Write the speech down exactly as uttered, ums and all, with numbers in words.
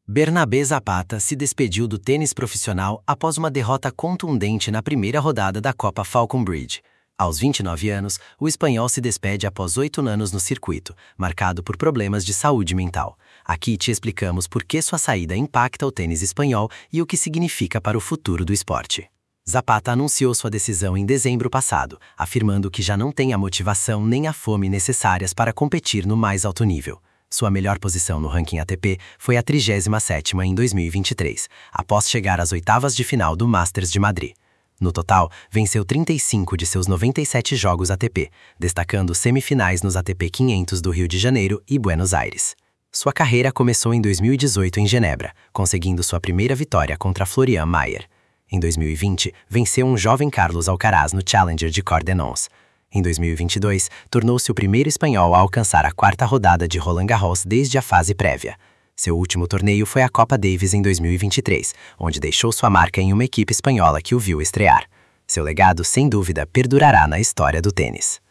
Bernabé Zapata se despediu do tênis profissional após uma derrota contundente na primeira rodada da Copa Falconbridge. Aos vinte e nove anos, o espanhol se despede após oito anos no circuito, marcado por problemas de saúde mental. Aqui te explicamos por que sua saída impacta o tênis espanhol e o que significa para o futuro do esporte. Zapata anunciou sua decisão em dezembro passado, afirmando que já não tem a motivação nem a fome necessárias para competir no mais alto nível. Sua melhor posição no ranking A T P foi a trigésima sétima em dois mil e vinte e três, após chegar às oitavas de final do Masters de Madrid. No total, venceu trinta e cinco de seus noventa e sete jogos A T P, destacando semifinais nos A T P quinhentos do Rio de Janeiro e Buenos Aires. Sua carreira começou em dois mil e dezoito em Genebra, conseguindo sua primeira vitória contra Florian Mayer. Em dois mil e vinte, venceu um jovem Carlos Alcaraz no Challenger de Cordenons. Em dois mil e vinte e dois, tornou-se o primeiro espanhol a alcançar a quarta rodada de Roland Garros desde a fase prévia. Seu último torneio foi a Copa Davis em dois mil e vinte e três, onde deixou sua marca em uma equipe espanhola que o viu estrear. Seu legado, sem dúvida, perdurará na história do tênis.